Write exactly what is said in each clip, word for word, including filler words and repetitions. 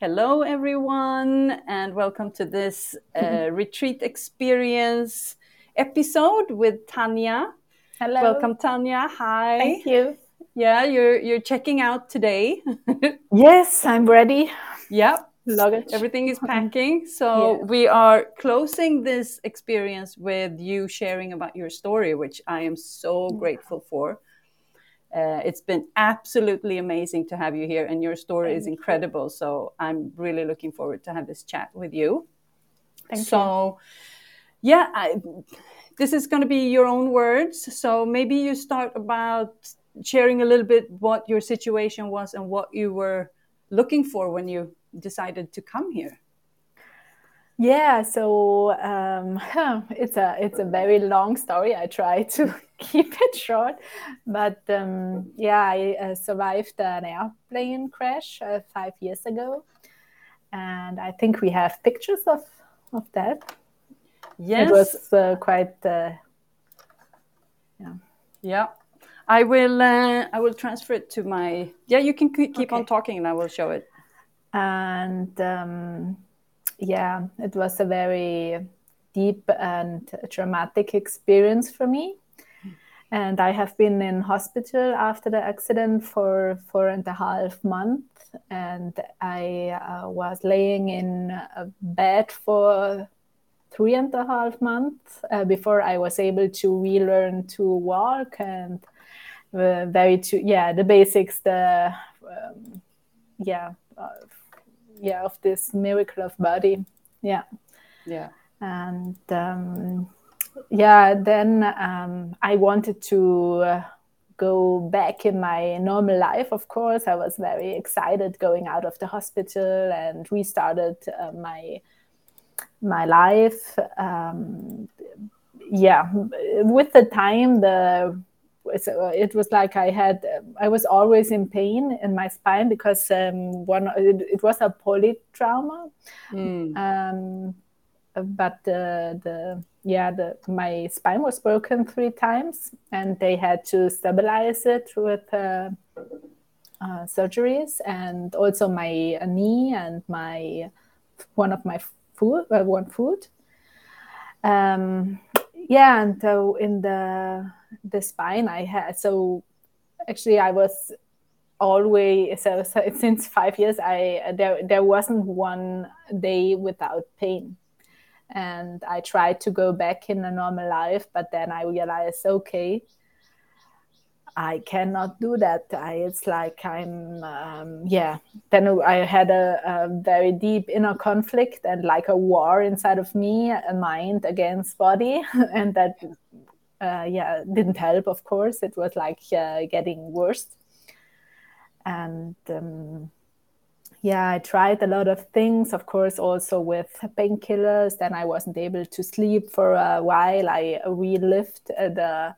Hello, everyone, and welcome to this uh, retreat experience episode with Tanya. Hello. Welcome, Tanya. Hi. Thank you. Yeah, you're you're checking out today. Yes, I'm ready. Yeah. Luggage. Everything is packing. So Yeah. we are closing this experience with you sharing about your story, which I am so grateful for. Uh, it's been absolutely amazing to have you here, and your story Thank is you. incredible. So I'm really looking forward to have this chat with you. Thank so, you. yeah, I, this is going to be your own words. So maybe you start about sharing a little bit what your situation was and what you were looking for when you decided to come here. Yeah, so um, it's a it's a very long story. I try to keep it short, but um, yeah, I uh, survived an airplane crash uh, five years ago, and I think we have pictures of of that. Yes, it was uh, quite. Uh, yeah. Yeah, I will. Uh, I will transfer it to my. Yeah, you can keep Okay. on talking, and I will show it. And um, yeah, it was a very deep and traumatic experience for me. And I have been in hospital after the accident for four and a half months. And I uh, was laying in a bed for three and a half months uh, before I was able to relearn to walk and uh, very to yeah the basics the um, yeah uh, yeah of this miracle of body. Yeah. Yeah. And um, yeah, then um, I wanted to uh, go back in my normal life. Of course, I was very excited going out of the hospital and restarted uh, my my life. Um, yeah, with the time, the it was like I had I was always in pain in my spine because um, one it, it was a polytrauma. Mm. Um, but the the yeah the my spine was broken three times, and they had to stabilize it with uh, uh, surgeries, and also my uh, knee and my one of my foot uh, one foot. Um, yeah, and so in the the spine I had so actually I was always so, so since five years I there there wasn't one day without pain. And I tried to go back in a normal life, but then I realized, okay, I cannot do that. I, it's like I'm, um, yeah. Then I had a, a very deep inner conflict and like a war inside of me, a mind against body, and that, uh, yeah, didn't help. Of course, it was like uh, getting worse. And um, yeah, I tried a lot of things, of course, also with painkillers. Then I wasn't able to sleep for a while. I relived uh, the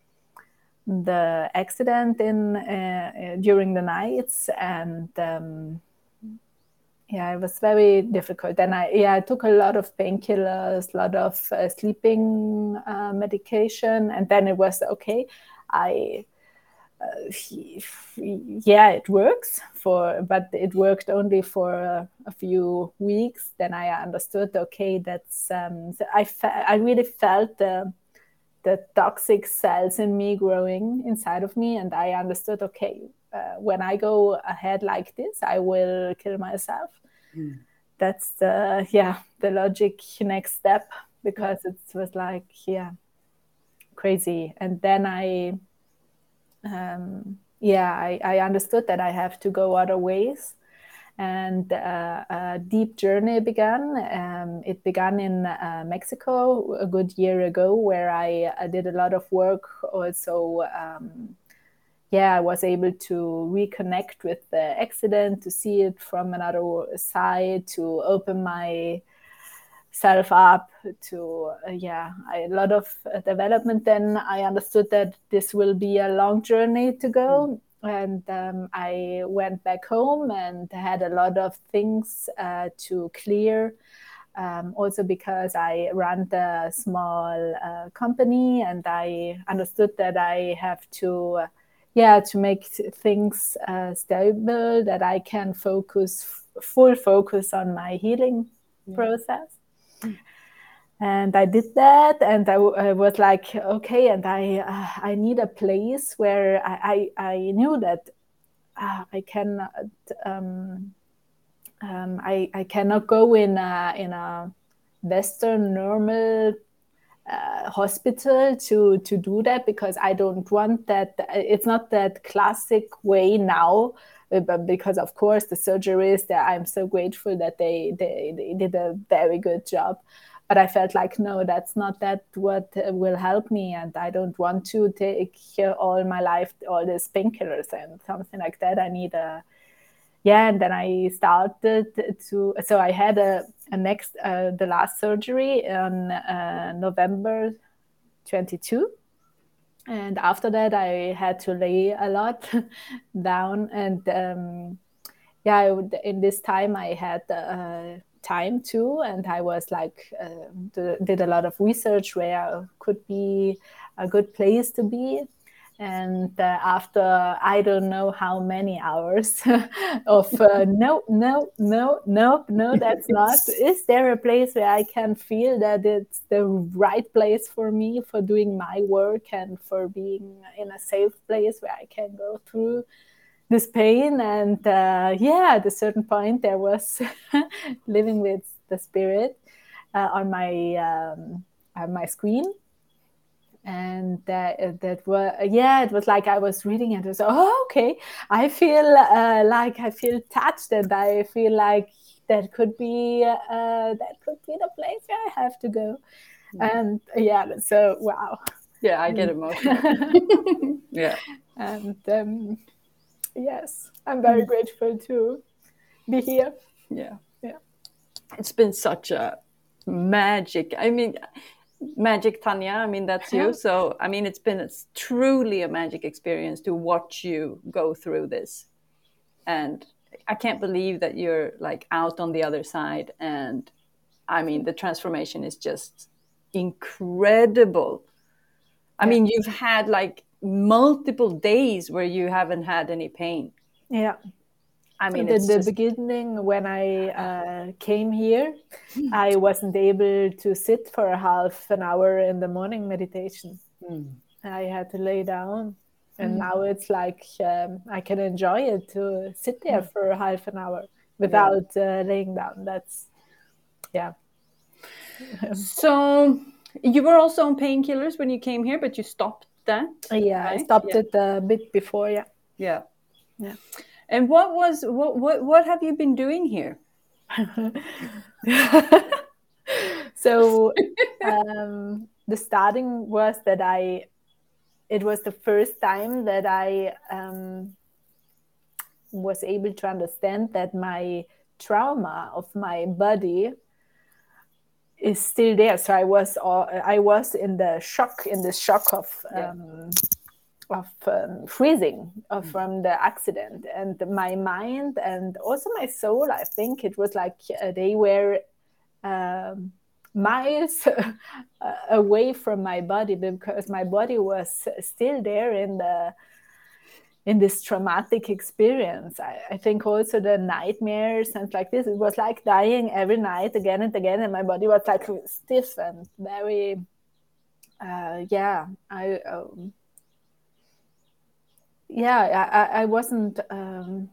the accident in uh, during the nights, and um, yeah, it was very difficult. Then I yeah I took a lot of painkillers, a lot of uh, sleeping uh, medication, and then it was okay. I Uh, yeah, it works for, but it worked only for a, a few weeks. Then I understood, okay, that's um, so I fe- I really felt the the toxic cells in me growing inside of me, and I understood, okay, uh, when I go ahead like this, I will kill myself. Mm. That's the yeah the logic next step, because it was like yeah crazy. And then I um, yeah, I, I understood that I have to go other ways. And uh, a deep journey began. Um, it began in uh, Mexico a good year ago, where I, I did a lot of work. Also, um, yeah, I was able to reconnect with the accident, to see it from another side, to open my self up to uh, yeah a lot of uh, development. Then I understood that this will be a long journey to go. Mm. And um, I went back home and had a lot of things uh, to clear, um, also because I ran a small uh, company, and I understood that I have to uh, yeah, to make things uh, stable, that I can focus, full focus on my healing yeah. process. Mm. And I did that, and I, I was like, okay, and I uh, I need a place where I I, I knew that uh, I can um, um, I I cannot go in a, in a Western normal uh, hospital to to do that, because I don't want that. It's not that classic way now. But because of course the surgeries, that I'm so grateful that they, they they did a very good job. But I felt like, no, that's not that what will help me, and I don't want to take all my life all these painkillers and something like that. I need a yeah. And then I started to. So I had a, a next uh, the last surgery on uh, November twenty-second. And after that, I had to lay a lot down. And um, yeah, in this time, I had uh, time too. And I was like, uh, did a lot of research where could be a good place to be. And uh, after I don't know how many hours of uh, no, no, no, no, no, that's not. Is there a place where I can feel that it's the right place for me for doing my work and for being in a safe place where I can go through this pain? And uh, yeah, at a certain point, there was living with the spirit uh, on my um, on my screen. And that that was yeah, it was like I was reading and it was, oh, okay, I feel uh, like I feel touched, and I feel like that could be uh, that could be the place where I have to go. Mm-hmm. And yeah, so wow. Yeah, I get emotional. Yeah, and um, yes, I'm very mm. grateful to be here. Yeah, yeah, it's been such a magic. I mean. Magic Tanya, I mean, that's you. So, I mean, it's been a, truly a magic experience to watch you go through this. And I can't believe that you're like out on the other side. And I mean, the transformation is just incredible. I yeah. mean, you've had like multiple days where you haven't had any pain. Yeah. I mean, in the just... beginning, when I uh, came here, I wasn't able to sit for a half an hour in the morning meditation. Mm. I had to lay down, and mm. now it's like um, I can enjoy it to sit there mm. for half an hour without yeah. uh, laying down. That's yeah. So you were also on painkillers when you came here, but you stopped that. Yeah, right? I stopped yeah. it a bit before. Yeah. Yeah. Yeah. And what was what what what have you been doing here? So um, the starting was that I, it was the first time that I um, was able to understand that my trauma of my body is still there. So I was uh, I was in the shock, in the shock of. Um, yeah. of um, freezing uh, from the accident, and my mind and also my soul, I think it was like uh, they were um, miles away from my body, because my body was still there in the in this traumatic experience. I, I think also the nightmares and like this, it was like dying every night again and again, and my body was like stiff and very uh, yeah I um, yeah, I, I wasn't, um,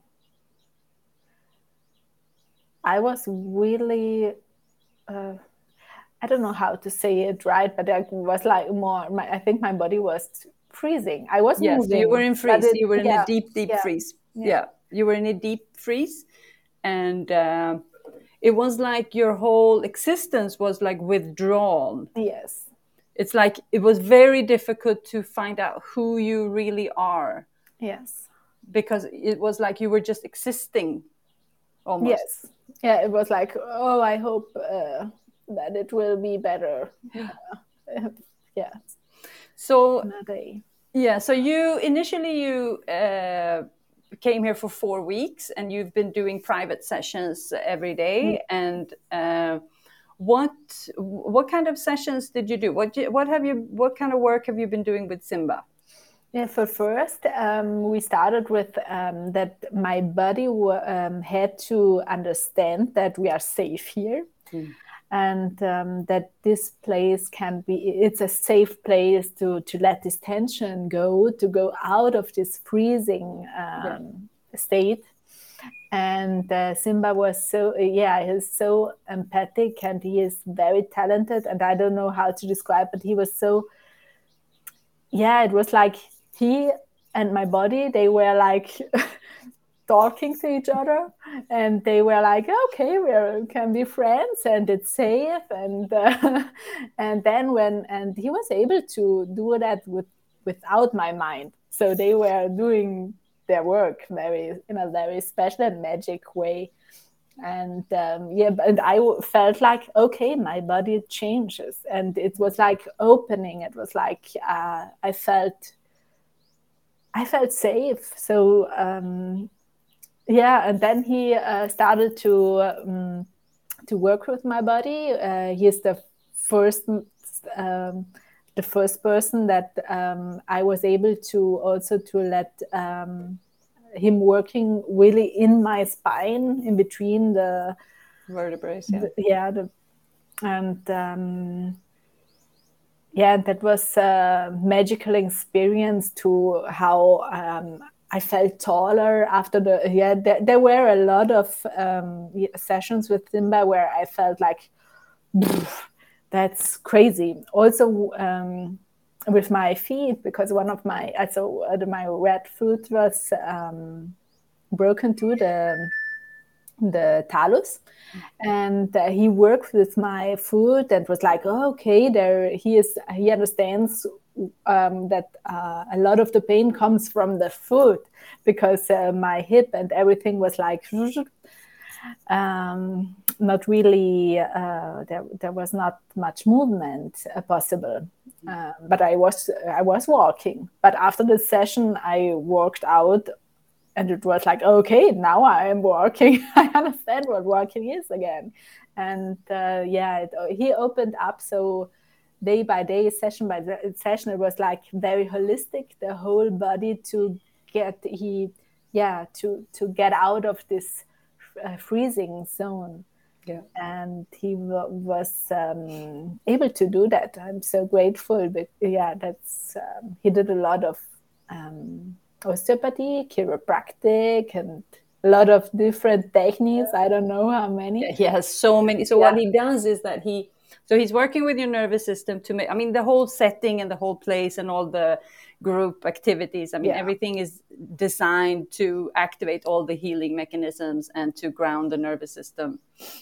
I was really, uh, I don't know how to say it right, but I was like more, my, I think my body was freezing. I was yes, moving. You were in freeze. It, you were in yeah, a deep, deep yeah, freeze. Yeah. yeah. You were in a deep freeze. And uh, it was like your whole existence was like withdrawn. Yes. It's like it was very difficult to find out who you really are. Yes. Because it was like you were just existing almost. Yes. Yeah, it was like, oh, I hope uh, that it will be better. Yeah. Uh, yeah. So, yeah, so you initially you uh, came here for four weeks and you've been doing private sessions every day. Mm-hmm. And uh, what what kind of sessions did you do? What what have you what kind of work have you been doing with Simba? Yeah, for first, um, we started with um, that my body w- um, had to understand that we are safe here. Mm. And um, that this place can be, it's a safe place to, to let this tension go, to go out of this freezing um, yeah. state. And uh, Simba was so, yeah, he's so empathic and he is very talented. And I don't know how to describe, but he was so, yeah, it was like he and my body, they were like talking to each other, and they were like, okay, we can be friends and it's safe. And uh, and then when, and he was able to do that with without my mind. So they were doing their work very in a very special and magic way. And um, yeah, and I felt like, okay, my body changes, and it was like opening. It was like uh, I felt, I felt safe. So um, yeah, and then he uh, started to um, to work with my body. Uh, he's the first um, the first person that um, I was able to also to let. Um, him working really in my spine, in between the vertebrae. Yeah, the, yeah, the, and um, yeah, that was a magical experience to how um, I felt taller after the. Yeah, there, there were a lot of um, sessions with Simba where I felt like, that's crazy. Also. Um, with my feet, because one of my also uh, my red foot was um, broken to the the talus, and uh, he worked with my foot and was like, oh, okay, there he is. He understands um, that uh, a lot of the pain comes from the foot, because uh, my hip and everything was like. Um, not really, uh, there, there was not much movement uh, possible. Uh, but I was I was walking. But after the session, I walked out, and it was like, okay, now I am walking. I understand what walking is again. And uh, yeah, it, he opened up. So day by day, session by session, it was like very holistic. The whole body to get he yeah to to get out of this uh, freezing zone. Yeah. And he w- was um, able to do that. I'm so grateful. But yeah, that's um, he did a lot of um, osteopathy, chiropractic, and a lot of different techniques. I don't know how many. Yeah, he has so many. So yeah. What he does is that he, so he's working with your nervous system to make, I mean, the whole setting and the whole place and all the group activities. I mean, yeah. everything is designed to activate all the healing mechanisms and to ground the nervous system.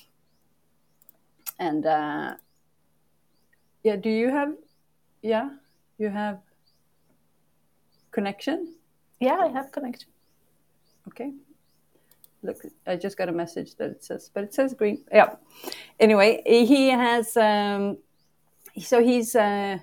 And uh, yeah, do you have, yeah, you have connection? Yeah, I have connection. Okay. Look, I just got a message that it says, but it says green. Yeah. Anyway, he has, um, so he's, uh,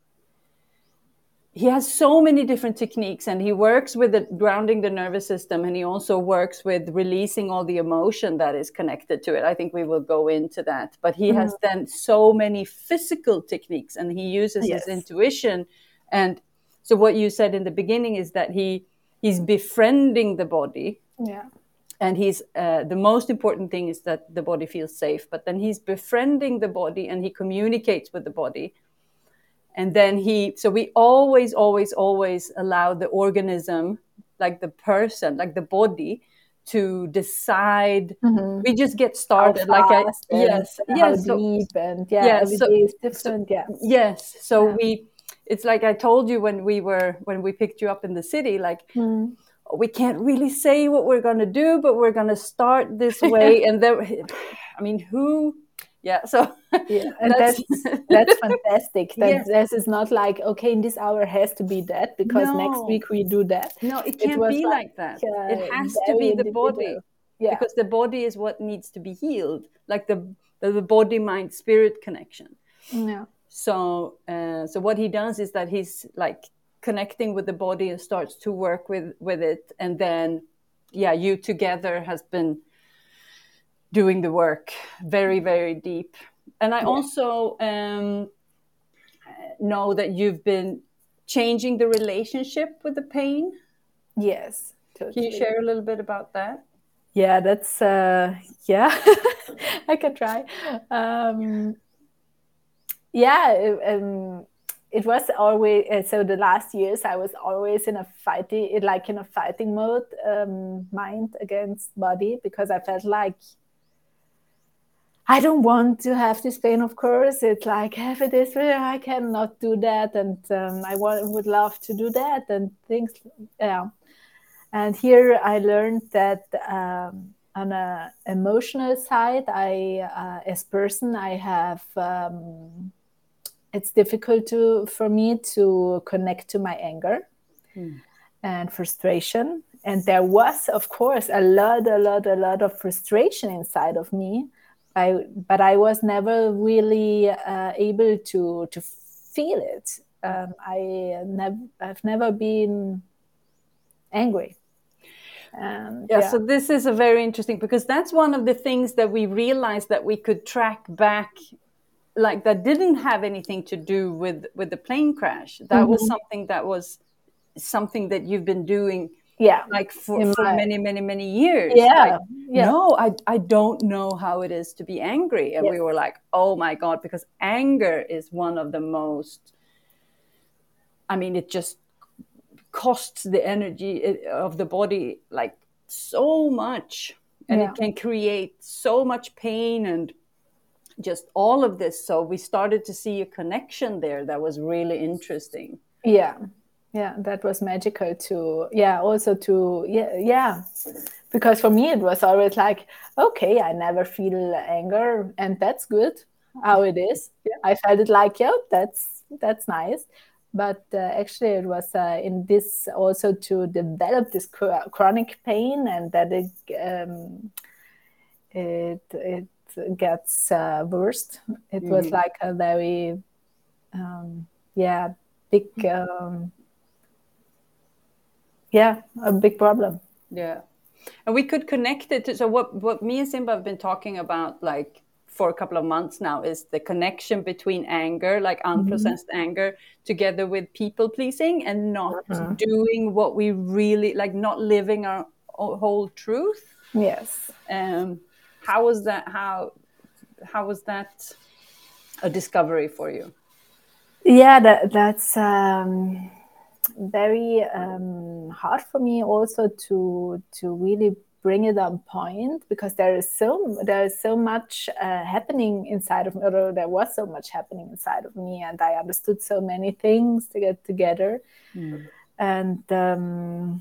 he has so many different techniques, and he works with the, grounding the nervous system, and he also works with releasing all the emotion that is connected to it. I think we will go into that. But he mm-hmm. has done so many physical techniques, and he uses yes. his intuition. And so what you said in the beginning is that he he's befriending the body. Yeah. And he's uh, the most important thing is that the body feels safe. But then he's befriending the body, and he communicates with the body. And then he, so we always, always, always allow the organism, like the person, like the body, to decide. Mm-hmm. We just get started. Like I, yes, yes, how deep, so, and yeah, yes, every so, day is different. So, yeah, yes. So yeah. we, it's like I told you when we were when we picked you up in the city, like. Mm. We can't really say what we're going to do, but we're going to start this way. And then, I mean, who? Yeah. So yeah, and that's that's, that's fantastic. That yes. This is not like, okay, in this hour has to be that because no. next week we do that. No, it can't it be like, like that. Uh, it has to be the body, yeah. because the body is what needs to be healed, like the the, the body, mind, spirit connection. Yeah. So, uh, so what he does is that he's like. Connecting with the body and starts to work with, with it. And then, yeah, you together has been doing the work very, very deep. And I yeah. also um, know that you've been changing the relationship with the pain. Yes, totally. Can you share a little bit about that? Yeah, that's uh, yeah. I can try. Um, yeah, it, um, it was always uh, so. The last years, I was always in a fighting, like in a fighting mode, um, mind against body, because I felt like I don't want to have this pain. Of course, it's like have it this way. I cannot do that, and um, I want, would love to do that, and things. Yeah, and here I learned that um, on a emotional side, I uh, as person I have. Um, it's difficult to for me to connect to my anger mm. and frustration, and there was, of course, a lot, a lot, a lot of frustration inside of me. I, but I was never really uh, able to to feel it. Um, I never, I've never been angry. And, yeah, yeah, so this is a very interesting, because that's one of the things that we realized that we could track back, like that didn't have anything to do with with the plane crash. That mm-hmm. was something that was something that you've been doing. Yeah, like for, for my... many, many, many years. Yeah, like, yeah. No, I, I don't know how it is to be angry. And yes. we were like, oh my God, because anger is one of the most, I mean, it just costs the energy of the body like so much. And yeah. it can create so much pain and just all of this. So we started to see a connection there that was really interesting. Yeah. Yeah, that was magical to, yeah, also to, yeah, yeah. Because for me, it was always like, okay, I never feel anger, and that's good how it is. Yeah. I felt it like, yeah, that's, that's nice. But uh, actually it was uh, in this also to develop this chronic pain, and that it, um, it, it gets uh, worse. It mm-hmm. was like a very, um, yeah, big, um, yeah, a big problem. Yeah. And we could connect it to, so what, what me and Simba have been talking about like for a couple of months now is the connection between anger, like unprocessed mm-hmm. anger, together with people pleasing and not mm-hmm. doing what we really, like not living our whole truth. Yes. Um, how was that, how, how was that a discovery for you? Yeah, that, that's, um, very um, hard for me also to to really bring it on point, because there is so there is so much uh, happening inside of me, or there was so much happening inside of me, and I understood so many things to get together. Mm. And um,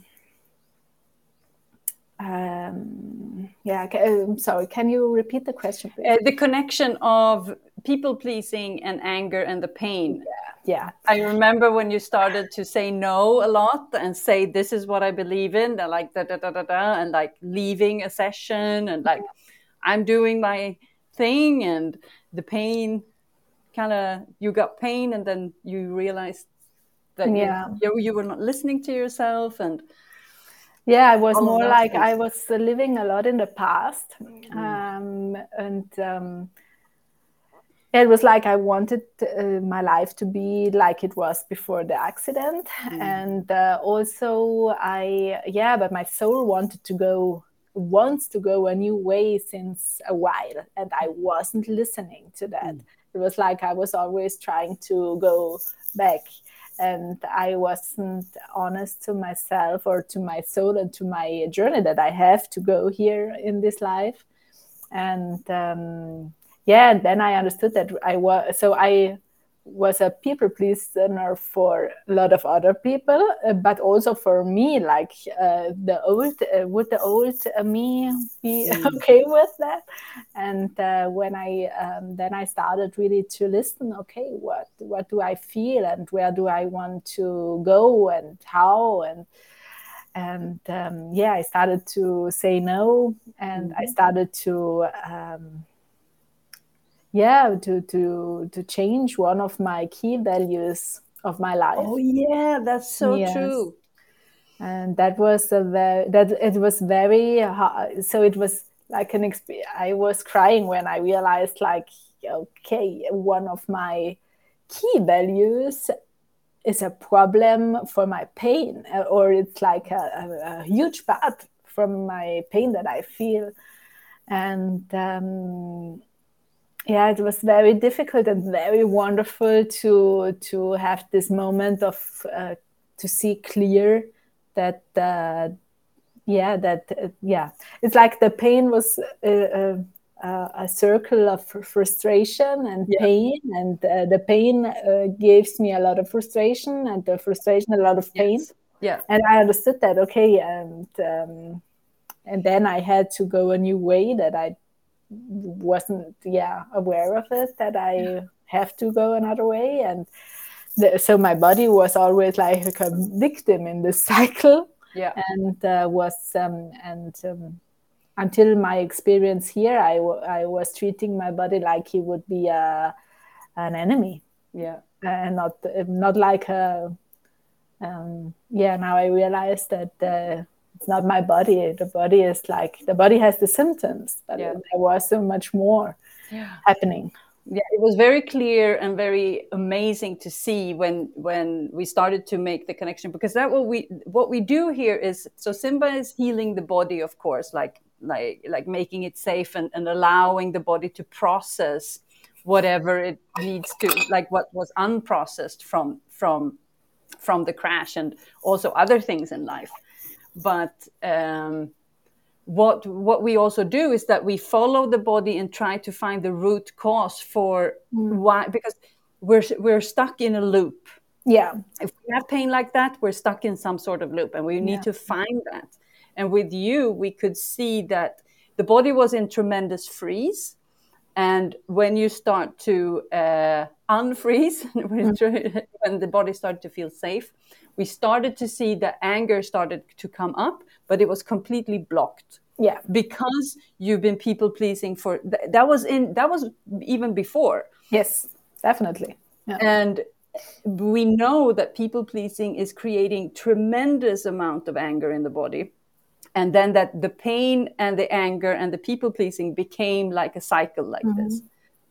um, yeah, I'm sorry, can you repeat the question, please? Uh, the connection of people pleasing and anger and the pain. Yeah. Yeah, I remember when you started to say no a lot and say, this is what I believe in, and like da, da, da, da, da, and like leaving a session and like, I'm doing my thing, and the pain kind of, you got pain, and then you realized that yeah. you, you, you were not listening to yourself. And yeah, I was more like things. I was living a lot in the past. Mm. Um, and um, it was like I wanted uh, my life to be like it was before the accident. Mm. And uh, also I, yeah, but my soul wanted to go, wants to go a new way since a while. And I wasn't listening to that. Mm. It was like I was always trying to go back. And I wasn't honest to myself or to my soul and to my journey that I have to go here in this life. And um, yeah, and then I understood that I was, so I was a people pleaser for a lot of other people, uh, but also for me, like uh, the old, uh, would the old uh, me be mm. okay with that? And uh, when I, um, then I started really to listen, okay, what, what do I feel, and where do I want to go, and how, and And um, yeah, I started to say no, and mm-hmm. I started to, um, yeah, to to to change one of my key values of my life. Oh yeah, that's so yes. true. And that was a very that it was very hard. So it was like an experience. I was crying when I realized, like, okay, one of my key values is a problem for my pain, or it's like a, a, a huge part from my pain that I feel. And um, yeah, it was very difficult and very wonderful to to have this moment of uh, to see clear that uh, yeah that uh, yeah it's like the pain was uh, uh, a circle of frustration and yeah. pain, and uh, the pain uh, gives me a lot of frustration, and the frustration a lot of pain. Yes. Yeah, and I understood that, okay, and um, and then I had to go a new way that I wasn't yeah aware of it, that I yeah. have to go another way. And the, so my body was always like a victim in this cycle. Yeah. And uh, was um, and um, until my experience here, I, w- I was treating my body like he would be a, an enemy. Yeah. And not not like a um, yeah now I realize that uh, it's not my body. The body is like, the body has the symptoms, but yeah. there was so much more yeah. happening. Yeah, it was very clear and very amazing to see when when we started to make the connection, because that what we what we do here is, so Simba is healing the body, of course, like like like making it safe and, and allowing the body to process whatever it needs to, like what was unprocessed from from from the crash, and also other things in life. But um What what we also do is that we follow the body and try to find the root cause for mm. why, because we're we're stuck in a loop. Yeah. If we have pain like that, we're stuck in some sort of loop, and we need yeah. to find that. And with you, we could see that the body was in tremendous freeze. And when you start to uh, unfreeze, mm. when the body started to feel safe, we started to see the anger started to come up, but it was completely blocked. Yeah, because you've been people pleasing for th- that was in that was even before. Yes, definitely. Yeah. And we know that people pleasing is creating tremendous amount of anger in the body, and then that the pain and the anger and the people pleasing became like a cycle like mm-hmm. this.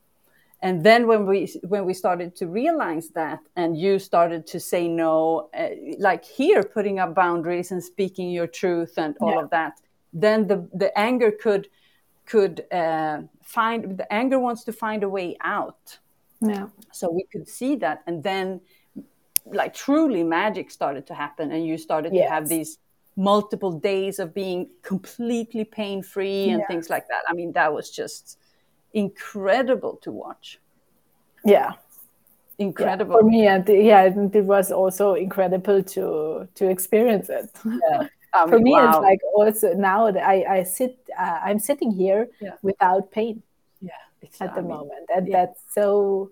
And then when we when we started to realize that, and you started to say no, uh, like here, putting up boundaries and speaking your truth and all yeah. of that, then the, the anger could could uh, find the anger wants to find a way out. Yeah. So we could see that, and then like truly magic started to happen, and you started yes. to have these multiple days of being completely pain-free and yeah. things like that. I mean, that was just incredible to watch. Yeah, incredible yeah, for me. And yeah, it was also incredible to to experience it. Yeah. I mean, for me, wow. it's like also now that I I sit, uh, I'm sitting here yeah. without pain. Yeah, it's, at I the mean, moment, and yeah. that's so.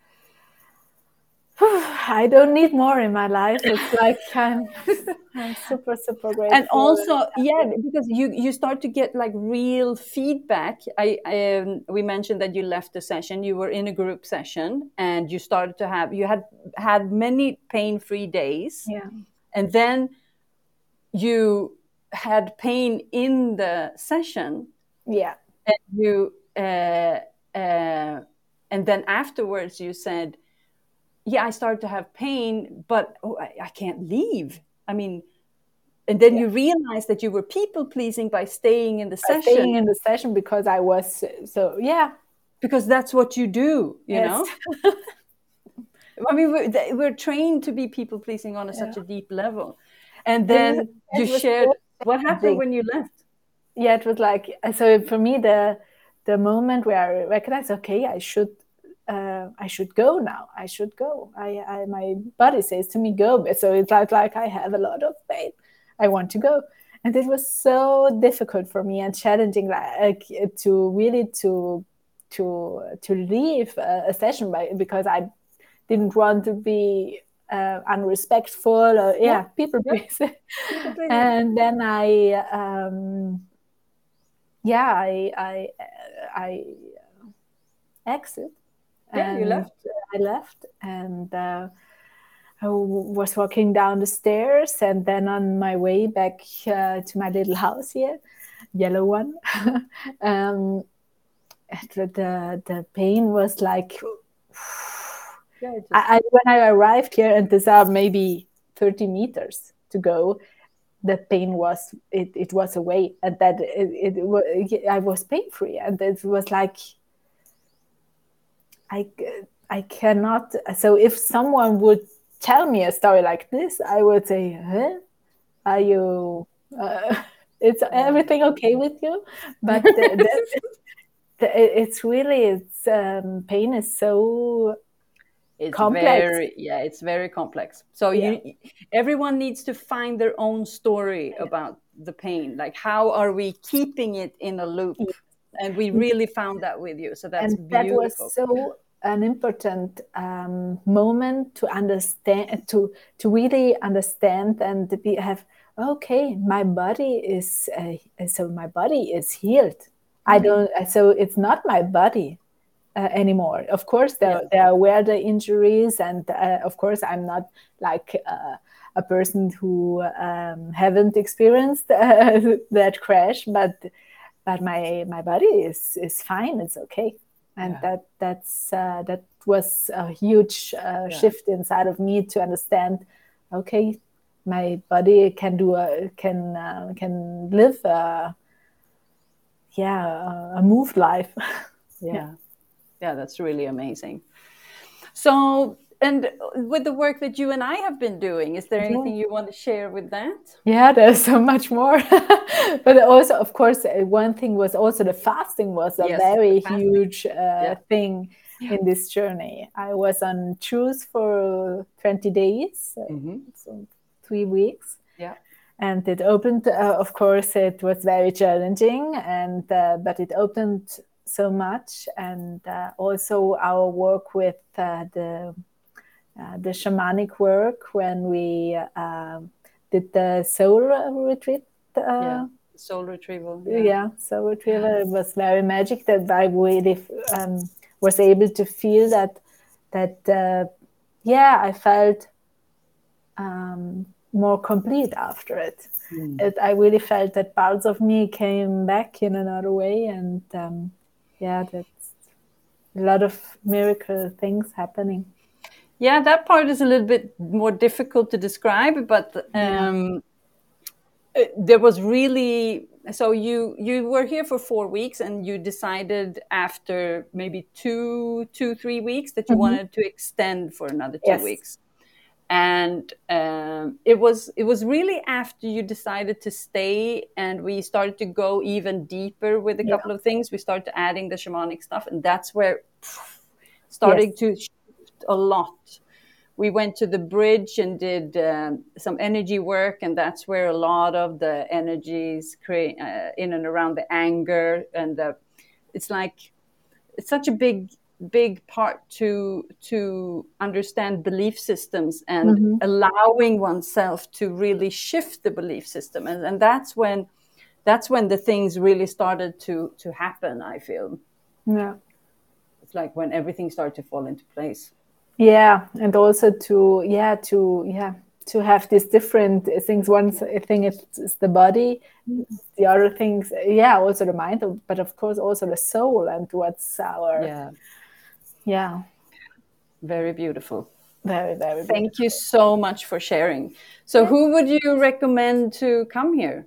I don't need more in my life. It's like I'm, I'm super, super grateful. And also, yeah, because you you start to get like real feedback. I um, we mentioned that you left the session. You were in a group session, and you started to have you had had many pain-free days. Yeah, and then you had pain in the session. Yeah, and you uh, uh, and then afterwards you said, yeah, I started to have pain, but oh, I, I can't leave. I mean, and then yeah. you realized that you were people pleasing by staying in the by session. Staying in the session because I was so yeah. Because that's what you do, you yes. know. I mean, we're, we're trained to be people pleasing on a, yeah. such a deep level, and then it, it you shared what happened when you left. Yeah, it was like, so for me, the the moment where I recognized, okay, I should. Uh, I should go now. I should go. I, I, my body says to me, go. So it's like, like I have a lot of pain. I want to go. And it was so difficult for me and challenging, like to really to to to leave a, a session by, because I didn't want to be uh, unrespectful or yeah, yeah. people pleasing. Yeah. And then I um, yeah I I I exit. Yeah, and you left. I left, and uh, I was walking down the stairs, and then on my way back uh, to my little house here, yellow one, um, the, the the pain was like Yeah, just... I, I, when I arrived here, and these are maybe thirty meters to go, the pain was it, it was away, and that it, it I was pain free, and it was like I I cannot. So if someone would tell me a story like this, I would say, huh? Are you uh, it's everything okay with you? But the, the, the, it's really it's um, pain is so it's complex. very yeah it's very complex. So yeah. you everyone needs to find their own story yeah. about the pain, like how are we keeping it in a loop? Yeah. And we really found that with you, so that's and beautiful. That was so an important um, moment to understand, to to really understand and to be have okay, my body is uh, so my body is healed. Mm-hmm. I don't so it's not my body uh, anymore. Of course, there yeah. there were the injuries, and uh, of course, I'm not like uh, a person who um, haven't experienced uh, that crash, but but my my body is is fine. It's okay, and yeah. that that's uh, that was a huge uh, yeah. shift inside of me to understand. Okay, my body can do a can uh, can live a, yeah a moved life. yeah. yeah. Yeah, that's really amazing. So, and with the work that you and I have been doing, is there anything yeah. you want to share with that? Yeah, there's so much more. But also, of course, one thing was also the fasting was a yes, very huge uh, yeah. thing yeah. in this journey. I was on truce for twenty days, mm-hmm. so three weeks. Yeah. And it opened, uh, of course, it was very challenging, and uh, but it opened so much, and uh, also our work with uh, the uh, the shamanic work when we uh, did the soul retreat. Uh, yeah, soul retrieval. Yeah, yeah soul retrieval. Yeah. It was very magic that I really um, was able to feel that that uh, yeah, I felt um, more complete after it. Mm. it. I really felt that parts of me came back in another way, and um, yeah, that's a lot of miracle things happening. Yeah, that part is a little bit more difficult to describe, but um, yeah. there was really, so you you were here for four weeks, and you decided after maybe two, two, three weeks that you mm-hmm. wanted to extend for another two yes. weeks. And um, it was it was really after you decided to stay, and we started to go even deeper with a couple yeah. of things. We started adding the shamanic stuff, and that's where pff, starting yes. to shift a lot. We went to the bridge and did um, some energy work, and that's where a lot of the energies create uh, in and around the anger, and the, it's like it's such a big. big part to to understand belief systems and mm-hmm. allowing oneself to really shift the belief system, and, and that's when that's when the things really started to to happen. I feel yeah it's like when everything started to fall into place. Yeah, and also to yeah to yeah to have these different things. One thing is, is the body, the other things yeah also the mind, but of course also the soul, and what's our yeah Yeah. Very beautiful. Very, very beautiful. Thank you so much for sharing. So yeah. Who would you recommend to come here?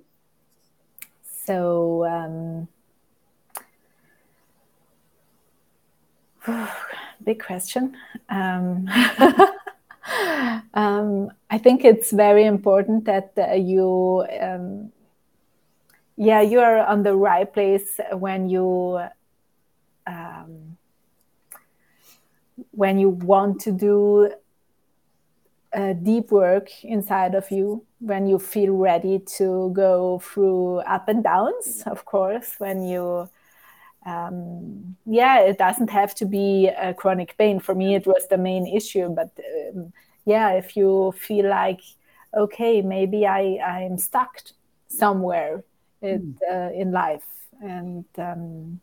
So, um, big question. Um, um, I think it's very important that uh, you, um, yeah, you are on the right place when you, um, when you want to do uh, deep work inside of you, when you feel ready to go through up and downs, of course, when you, um, yeah, it doesn't have to be a chronic pain. For me, it was the main issue. But um, yeah, if you feel like, okay, maybe I, I'm stuck somewhere it, mm. uh, in life. And um,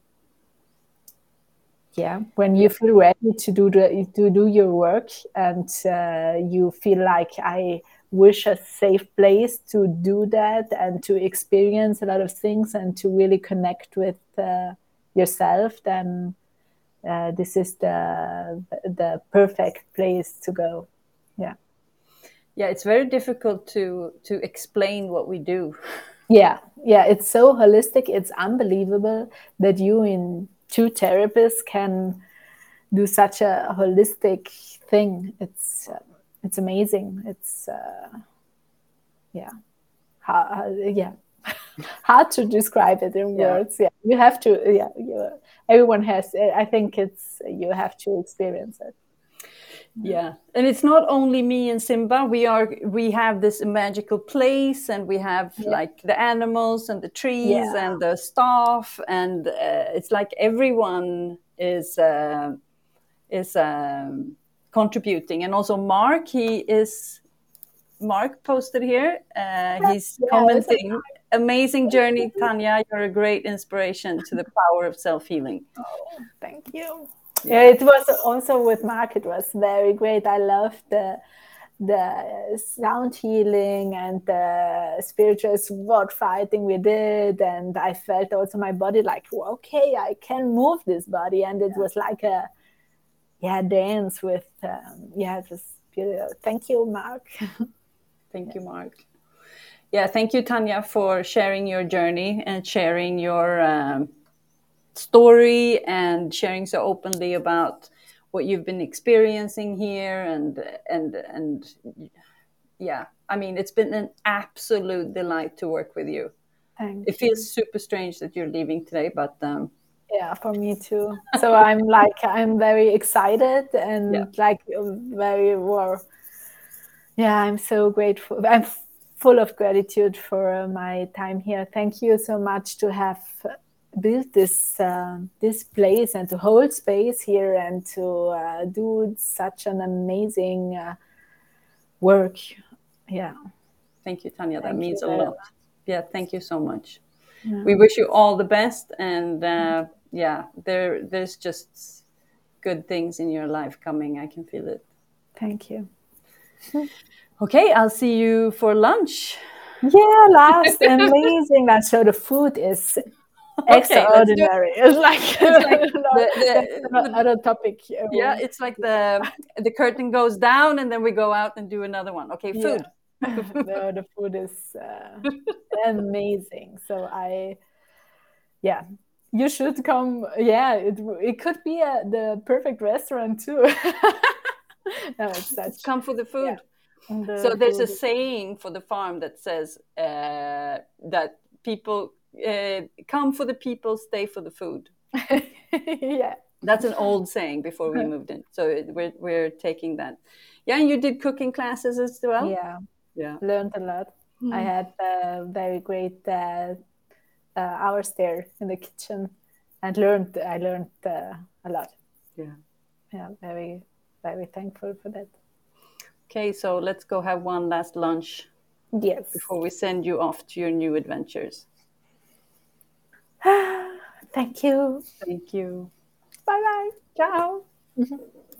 yeah, when you feel ready to do the to do your work, and uh, you feel like I wish a safe place to do that and to experience a lot of things and to really connect with uh, yourself, then uh, this is the the perfect place to go. Yeah. Yeah, it's very difficult to to explain what we do. Yeah, yeah, it's so holistic. It's unbelievable that you in two therapists can do such a holistic thing. It's uh, it's amazing. It's uh, yeah, how, how, yeah, hard to describe it in Yeah. words. Yeah, you have to. Yeah, you, everyone has. I think it's you have to experience it. Yeah, and it's not only me and Simba. We are we have this magical place, and we have Yeah. like the animals and the trees Yeah. and the staff, and uh, it's like everyone is uh, is um, contributing, and also Mark. He is Mark posted here. Uh, he's Yeah, commenting. Amazing journey, Tanya. You're a great inspiration to the power of self healing. Oh, thank you. Yeah. yeah, it was also with Mark. It was very great. I loved the the sound healing and the spiritual sword fighting we did, and I felt also my body like, okay, I can move this body, and it yeah. was like a yeah dance with um, yeah, it was beautiful. Thank you, Mark. Thank you, Mark. Yeah, thank you, Tanya, for sharing your journey and sharing your um, story and sharing so openly about what you've been experiencing here. And and and yeah, I mean, it's been an absolute delight to work with you. Thank it feels you. Super strange that you're leaving today, but um, yeah, for me too. So I'm like, I'm very excited and yeah. like very well. Yeah, I'm so grateful. I'm full of gratitude for my time here. Thank you so much to have built this uh, this place and to hold space here and to uh, do such an amazing uh, work. Yeah. Thank you, Tanya. That thank means a lot. lot. Yeah, thank you so much. Yeah. We wish you all the best, and uh, yeah, there there's just good things in your life coming. I can feel it. Thank you. Okay, I'll see you for lunch. Yeah, last amazing. That so the food is okay, extraordinary. It. It's like, it's like the, the, another topic. Yeah, it's like the the curtain goes down and then we go out and do another one. Okay, food. Yeah. the, the food is uh, amazing. So I, yeah, you should come. Yeah, it it could be a, the perfect restaurant too. No, it's such, come for the food. Yeah. The so there's food. A saying for the farm that says uh, that people uh, come for the people, stay for the food. Yeah, that's an old saying before we moved in. So it, we're we're taking that. Yeah, and you did cooking classes as well. Yeah, yeah, learned a lot. Mm. I had uh, very great uh, uh, hours there in the kitchen, and learned. I learned uh, a lot. Yeah, yeah, very very thankful for that. Okay, so let's go have one last lunch. Yes. Before we send you off to your new adventures. Thank you. Thank you. Bye bye. Ciao. Mm-hmm.